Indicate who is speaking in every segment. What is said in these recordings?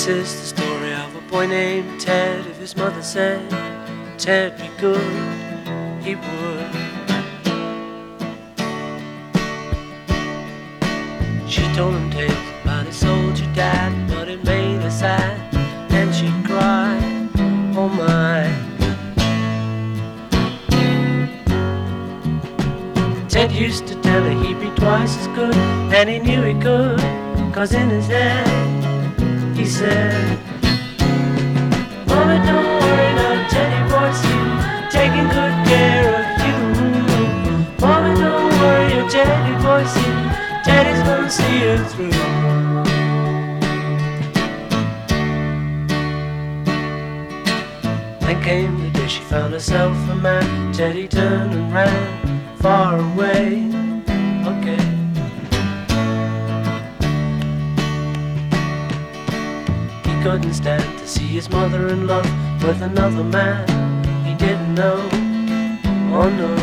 Speaker 1: This is the story of a boy named Ted. If his mother said Ted be good, he would. She told him tales about his soldier dad, but it made her sad, and she cried, oh my. Ted used to tell her he'd be twice as good, and he knew he could, 'cause in his head he said, Mama, don't worry now, Teddy boy's taking good care of you. Mama, don't worry, your Teddy boy's here, Teddy's gonna see you through. Then came the day she found herself a man. Teddy turned and ran far away. Okay. He couldn't stand to see his mother-in-law with another man he didn't know. Oh no.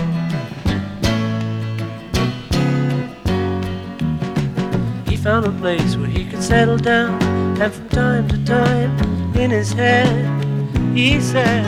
Speaker 1: He found a place where he could settle down, and from time to time in his head he said,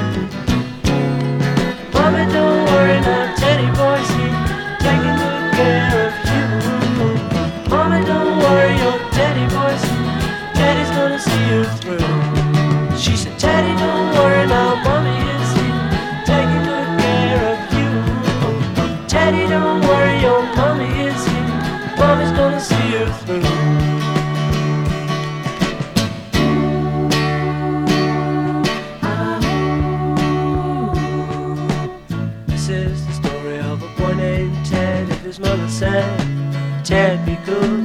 Speaker 1: Mommy, don't worry now, Teddy boy's here, taking good care of you. Mommy, don't worry, your Teddy boy's here, Teddy's gonna see you through. She said, Teddy, don't worry now, Mommy is here, taking good care of you. Teddy, don't worry, your Mommy is here, Mommy's gonna see you through. This is the story of a boy named Ted. If his mother said Ted be good,